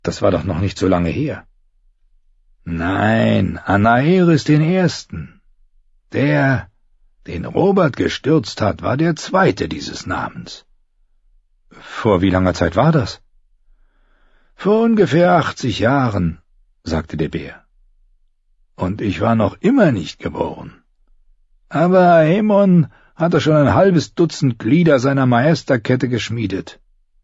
Das war doch noch nicht so lange her. Nein, Anaeris den Ersten. Der, den Robert gestürzt hat, war der Zweite dieses Namens. Vor wie langer Zeit war das? Vor ungefähr 80 Jahren, sagte der Bär. Und ich war noch immer nicht geboren. Aber Aemon hatte schon ein halbes Dutzend Glieder seiner Maesterkette geschmiedet.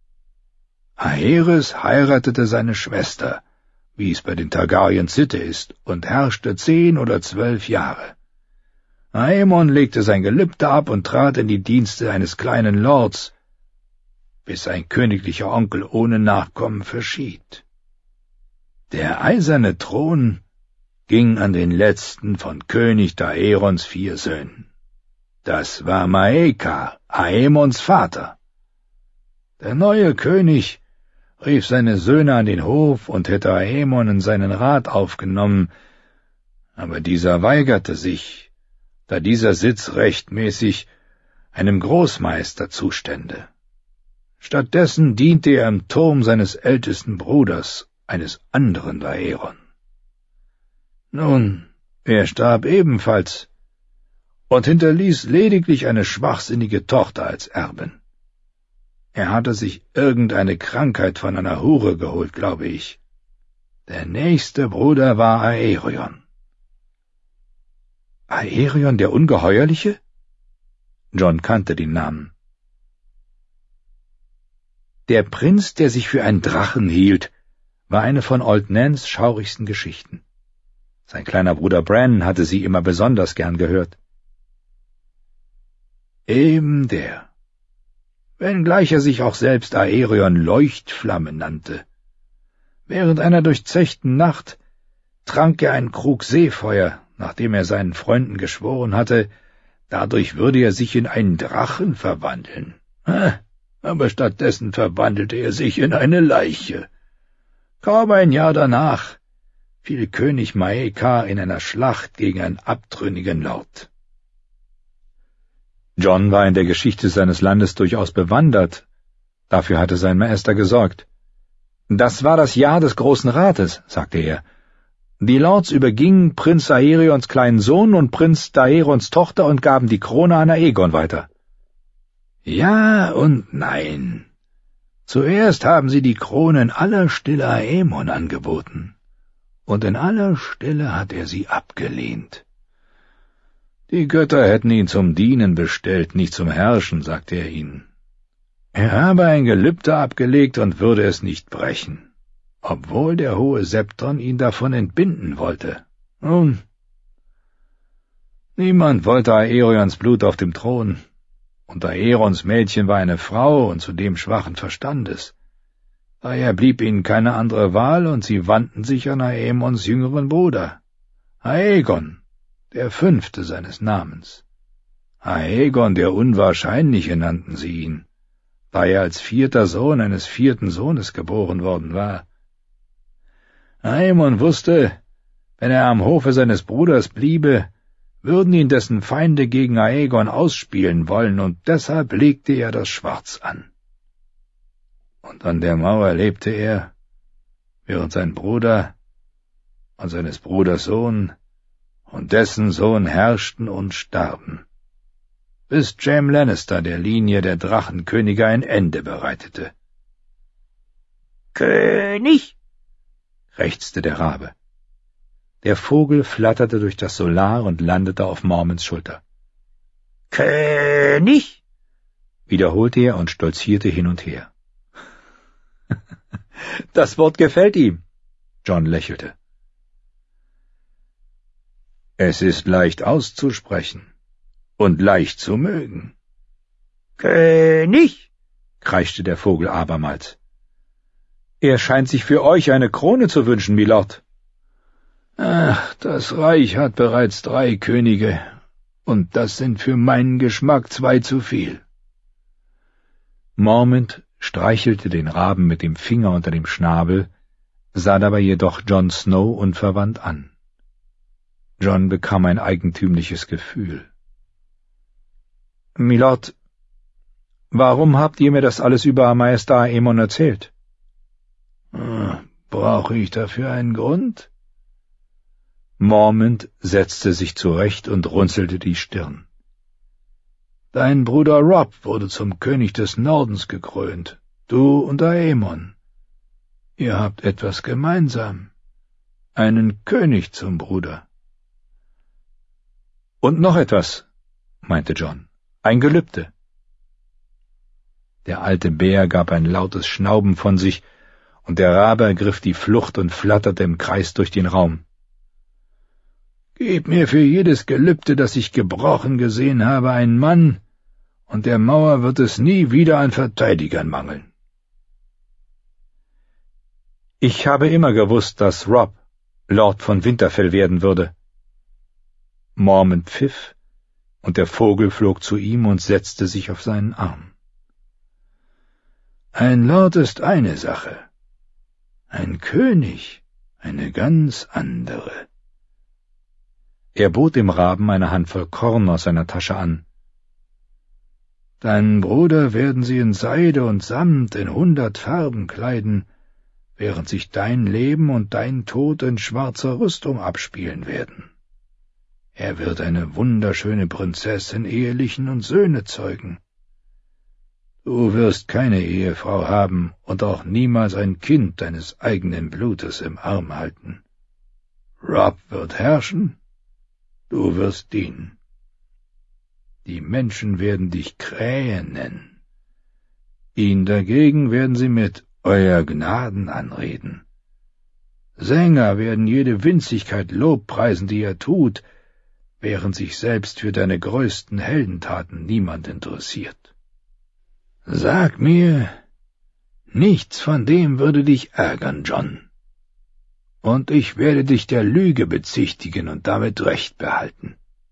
Aerys heiratete seine Schwester, wie es bei den Targaryen Sitte ist, und herrschte 10 oder 12 Jahre. Aemon legte sein Gelübde ab und trat in die Dienste eines kleinen Lords, bis sein königlicher Onkel ohne Nachkommen verschied. Der eiserne Thron ging an den letzten von König Daerons 4 Söhnen. Das war Maekar, Aemons Vater. Der neue König rief seine Söhne an den Hof und hätte Aemon in seinen Rat aufgenommen, aber dieser weigerte sich, da dieser Sitz rechtmäßig einem Großmeister zustände. Stattdessen diente er im Turm seines ältesten Bruders, eines anderen Daeron. Nun, er starb ebenfalls und hinterließ lediglich eine schwachsinnige Tochter als Erbin. Er hatte sich irgendeine Krankheit von einer Hure geholt, glaube ich. Der nächste Bruder war Aerion. Aerion der Ungeheuerliche? Jon kannte den Namen. Der Prinz, der sich für einen Drachen hielt, war eine von Old Nans schaurigsten Geschichten. Sein kleiner Bruder Bran hatte sie immer besonders gern gehört. Eben der. Wenngleich er sich auch selbst Aerion Leuchtflamme nannte. Während einer durchzechten Nacht trank er einen Krug Seefeuer, nachdem er seinen Freunden geschworen hatte, dadurch würde er sich in einen Drachen verwandeln. Aber stattdessen verwandelte er sich in eine Leiche. Kaum ein Jahr danach fiel König Maekar in einer Schlacht gegen einen abtrünnigen Lord. Jon war in der Geschichte seines Landes durchaus bewandert. Dafür hatte sein Meister gesorgt. »Das war das Jahr des Großen Rates«, sagte er. »Die Lords übergingen Prinz Aerions kleinen Sohn und Prinz Daerons Tochter und gaben die Krone an Aegon weiter.« »Ja und nein. Zuerst haben sie die Krone in aller Stille Aemon angeboten, und in aller Stille hat er sie abgelehnt. Die Götter hätten ihn zum Dienen bestellt, nicht zum Herrschen, sagte er ihnen. Er habe ein Gelübde abgelegt und würde es nicht brechen, obwohl der hohe Septon ihn davon entbinden wollte. Nun, niemand wollte Aerions Blut auf dem Thron, und Aerons Mädchen war eine Frau und zudem schwachen Verstandes. Daher blieb ihnen keine andere Wahl, und sie wandten sich an Aemons jüngeren Bruder, Aegon, der 5. seines Namens. Aegon der Unwahrscheinliche nannten sie ihn, da er als 4. Sohn eines 4. Sohnes geboren worden war. Aemon wusste, wenn er am Hofe seines Bruders bliebe, würden ihn dessen Feinde gegen Aegon ausspielen wollen, und deshalb legte er das Schwarz an. Und an der Mauer lebte er, während sein Bruder und seines Bruders Sohn und dessen Sohn herrschten und starben, bis Jaime Lannister der Linie der Drachenkönige ein Ende bereitete. »König!« krächzte der Rabe. Der Vogel flatterte durch das Solar und landete auf Mormonts Schulter. »König!« wiederholte er und stolzierte hin und her. »Das Wort gefällt ihm«, Jon lächelte. »Es ist leicht auszusprechen und leicht zu mögen.« »König!« kreischte der Vogel abermals. »Er scheint sich für euch eine Krone zu wünschen, Milord.« »Ach, das Reich hat bereits 3 Könige, und das sind für meinen Geschmack 2 zu viel.« Mormont streichelte den Raben mit dem Finger unter dem Schnabel, sah dabei jedoch Jon Snow unverwandt an. Jon bekam ein eigentümliches Gefühl. »Milord, warum habt ihr mir das alles über Meister Aemon erzählt?« Brauche ich dafür einen Grund? Mormont setzte sich zurecht und runzelte die Stirn. Dein Bruder Robb wurde zum König des Nordens gekrönt, du und Aemon. Ihr habt etwas gemeinsam, einen König zum Bruder. Und noch etwas, meinte Jon, ein Gelübde. Der alte Bär gab ein lautes Schnauben von sich, und der Rabe ergriff die Flucht und flatterte im Kreis durch den Raum. Gib mir für jedes Gelübde, das ich gebrochen gesehen habe, einen Mann, und der Mauer wird es nie wieder an Verteidigern mangeln. Ich habe immer gewusst, dass Robb Lord von Winterfell werden würde. Mormont pfiff, und der Vogel flog zu ihm und setzte sich auf seinen Arm. Ein Lord ist eine Sache, ein König eine ganz andere. Er bot dem Raben eine Handvoll Korn aus seiner Tasche an. Deinen Bruder werden sie in Seide und Samt in 100 Farben kleiden, während sich dein Leben und dein Tod in schwarzer Rüstung abspielen werden. Er wird eine wunderschöne Prinzessin ehelichen und Söhne zeugen. Du wirst keine Ehefrau haben und auch niemals ein Kind deines eigenen Blutes im Arm halten. Robb wird herrschen, du wirst dienen. Die Menschen werden dich Krähe nennen. Ihn dagegen werden sie mit Euer Gnaden anreden. Sänger werden jede Winzigkeit lobpreisen, die er tut, während sich selbst für deine größten Heldentaten niemand interessiert. Sag mir, nichts von dem würde dich ärgern, Jon. Und ich werde dich der Lüge bezichtigen und damit Recht behalten.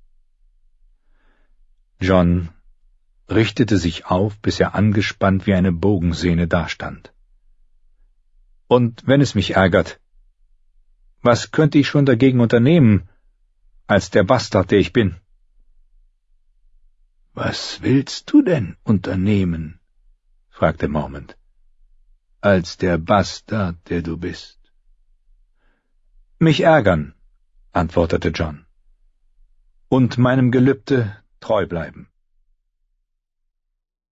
Jon richtete sich auf, bis er angespannt wie eine Bogensehne dastand. Und wenn es mich ärgert, was könnte ich schon dagegen unternehmen, als der Bastard, der ich bin? Was willst du denn unternehmen? Fragte Mormont. Als der Bastard, der du bist. Mich ärgern, antwortete Jon, und meinem Gelübde treu bleiben.